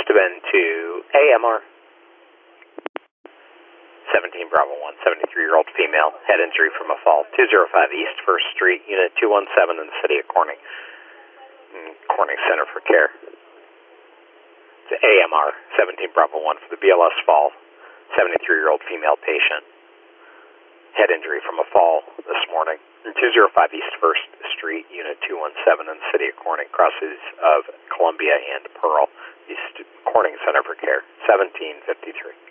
have been to AMR. 17 Bravo 1, 73-year-old female, head injury from a fall. 205 East 1st Street, Unit 217 in the city of Corning. Corning Center for Care. It's AMR, 17 Bravo 1 for the BLS fall. 73-year-old female patient. Head injury from a fall this morning. 205 East 1st Street, Unit 217 in the city of Corning, crosses of Columbia and Pearl. East Corning Center for Care, 1753.